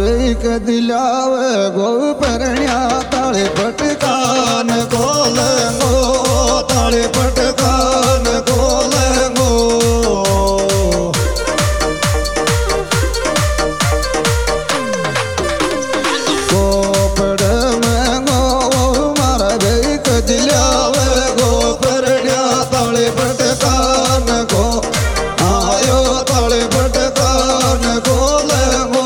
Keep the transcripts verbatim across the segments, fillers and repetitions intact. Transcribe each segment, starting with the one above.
दिलावे गो परण्या ताले पटकान गोलंगो ताले पटकान गोलंगो गोपड़ में गो मारा बेक दिलावे गो परण्या ताले पटकान गो आयो ताले पटकान गोलंगो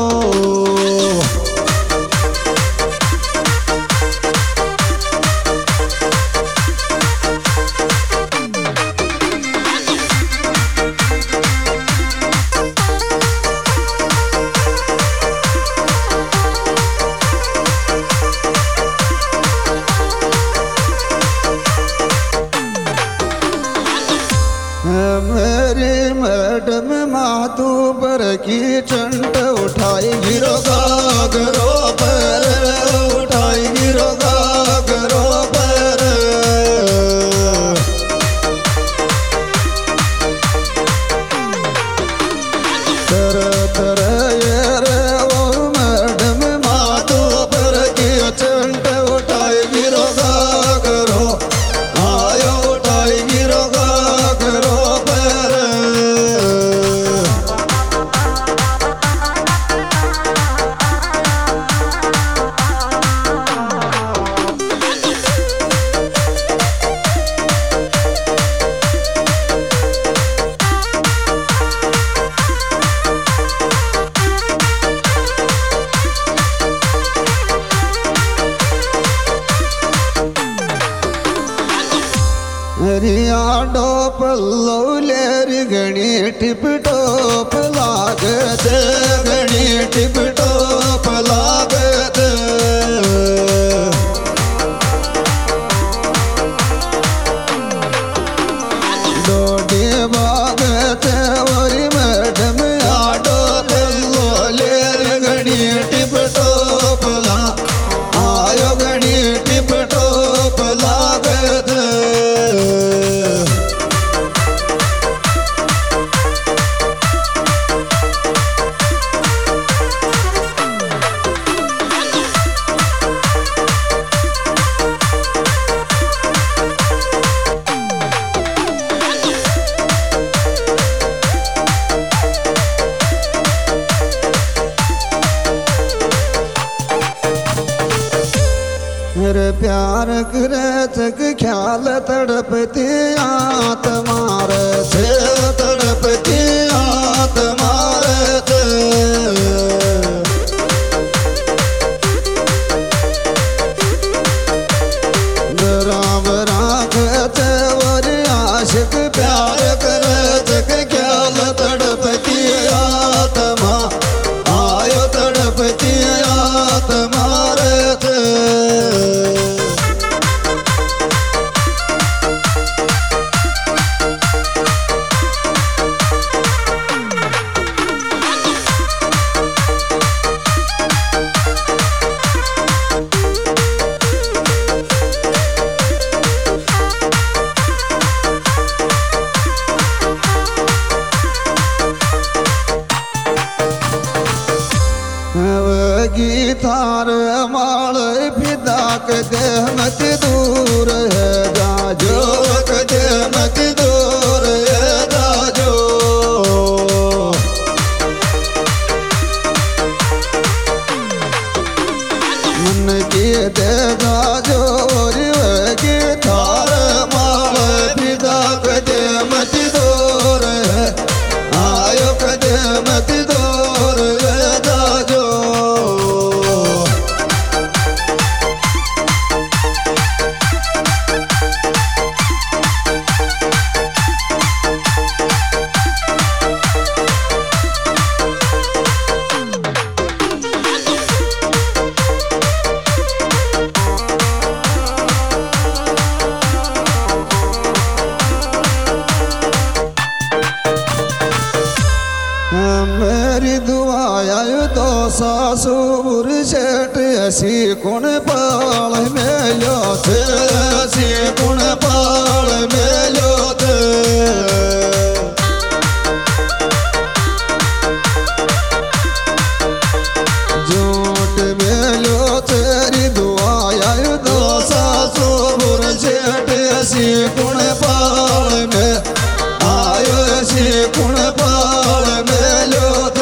मेरी मैडम मातू पर की चंट उठाई गिरो गागरो पर उठाई गिरो गागरो पर तर तर ये रे वो मैडम मातू पर की चंट उठाई गिरो गागरो आयो उठाई गिरो गागरो रिया डोप लौलेर गणी टिप टोप लागत गणी टिप टोप लागत डोडी बागत वरी मैडम आडो लौलेर गणी टिप टोप ला आयो गणी टिप टोप लागत मेरे प्यार करे तक ख्याल तड़पती आत्मार थे तड़पती आत्मार थे राम राखते वरी आशिक प्यार करे तक ख्याल तड़पती आत्मा आयो तड़पती आत्मार थे गीतार माल फिदा कदे मत दूर है जाजो कदे मत दूर है जाजो मन की दे जाजो गीतार माल फिदा कदे मत दूर है आयो कदे मत दूर है जाजो मेरी दुआ आयो तो सासुर सेठ ऐसी कुण पाल मेलो थे ऐसी कुण पाल मेलो थे सी कुण पाल में आयो सी कुण पाल मेलो थे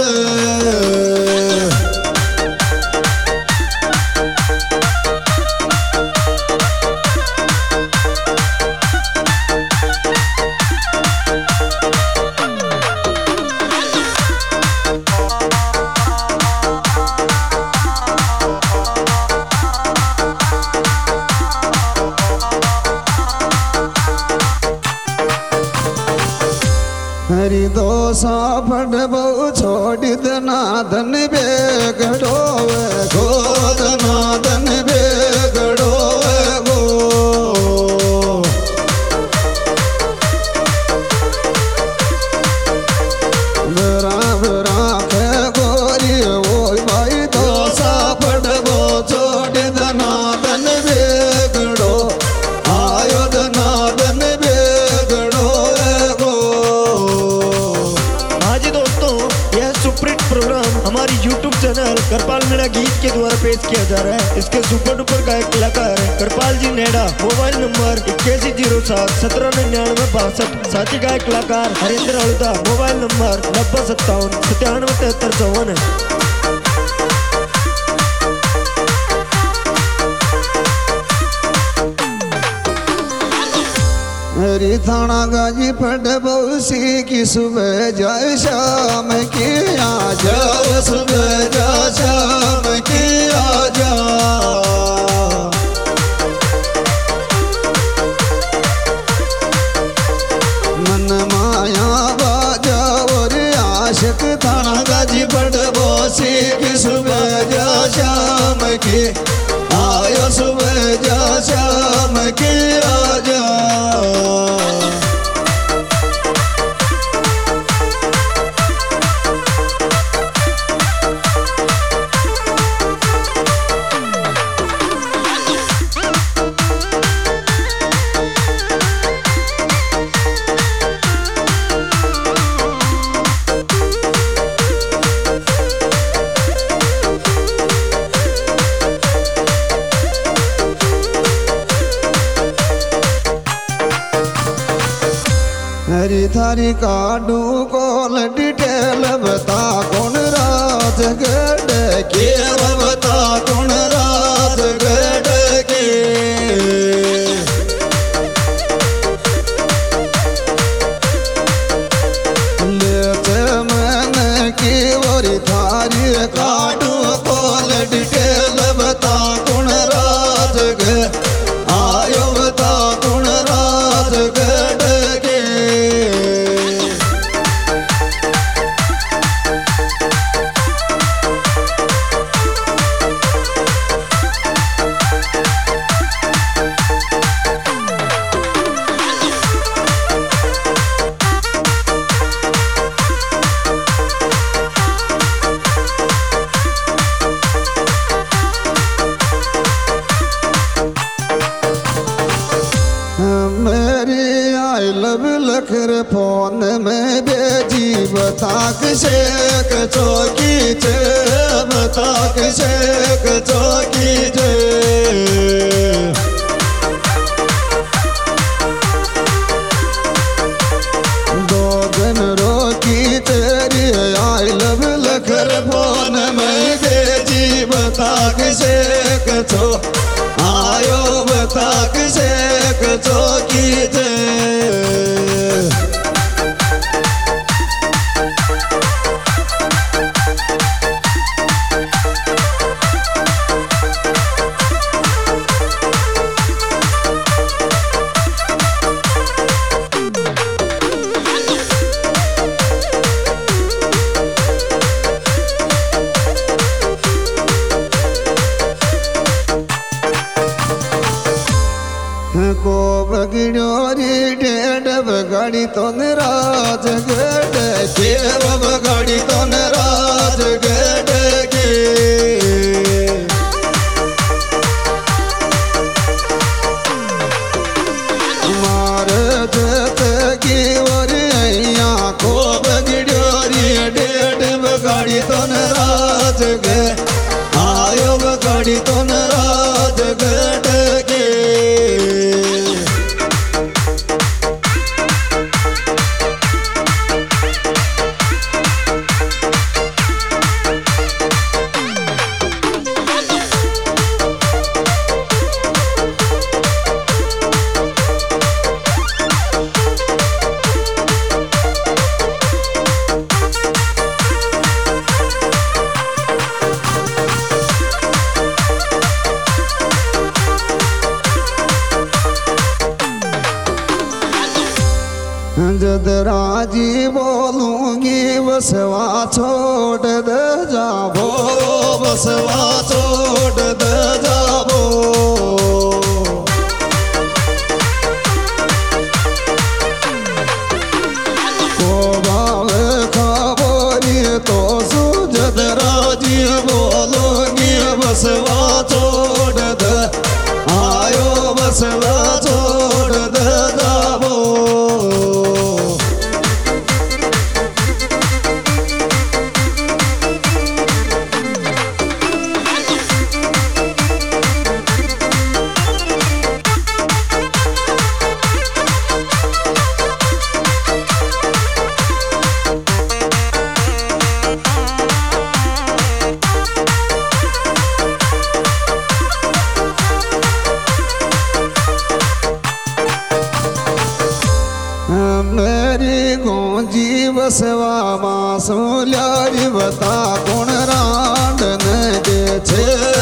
हरि दोसा फट बहु छोड़ दना धन बेगड़ो गो दना धन बेगड़ो गो बरा बरा के गोरी वो भाई दोसा फट बहु छोड़ दना धन बेगड़ो आयो दना धन बेगड़ो गो। सुपरहिट प्रोग्राम हमारी यूट्यूब चैनल करपाल मीणा गीत के द्वारा पेश किया जा रहा है। इसके सुपर डुपर गायक कलाकार है करपाल जी नेड़ा। मोबाइल नंबर इक्यासी जीरो सात सत्रह निन्यानवे बासठ। साथी गायक कलाकार हरिंद्र हल्दा। मोबाइल नंबर नब्बे सत्तावन सत्तानवे तिहत्तर चौवन है। हरी थाना गाजी फट बौसी की सुबह जाए शाम की आ जाओ सुबह जा शाम की आ जा मन माया बाजा और आशिक थाना गाजी फट बौसी की सुबह जा शाम की आयो सुबह जा शाम की आ जा हरी थारी काडू कोल डिटेल बता कौन रात गढ़ के बता कौन रात गढ़ के लेते मैंने की वरी थारी काडू कोल डिटेल बता कौन रात गढ़ आयो बता कौन रात गढ़ के मेरी आई लव लखर फोन में बेजी बताक शेख चौकी चे बताक शेख चौकी चे दो दिन रोकी तेरी आई लव लखर फोन में बेजी बताक शेख चो आयो बताक शेख चौकी थे को बगड़ो री डेढ़ बगाड़ी तो नाराज गढ़ के बगाड़ी तो नाराज गढ़ के मार जते की वरिया को बगड़ो री डेढ़ बगाड़ी तो नाराज गढ़ आयो बगाड़ी तो नाराज गढ़ के जदराजी बोलूंगी बसवा छोड़ दे जाबो बसवा छोड़ दे जाबो को बावे खबरी तो सुजदराजी बोलूंगी बसवा छोड़ दे आयो बसवा छोड़ दे जाबो मेरी गौजी बसवा मासूल्यारी बता कौन रांड ने दे छे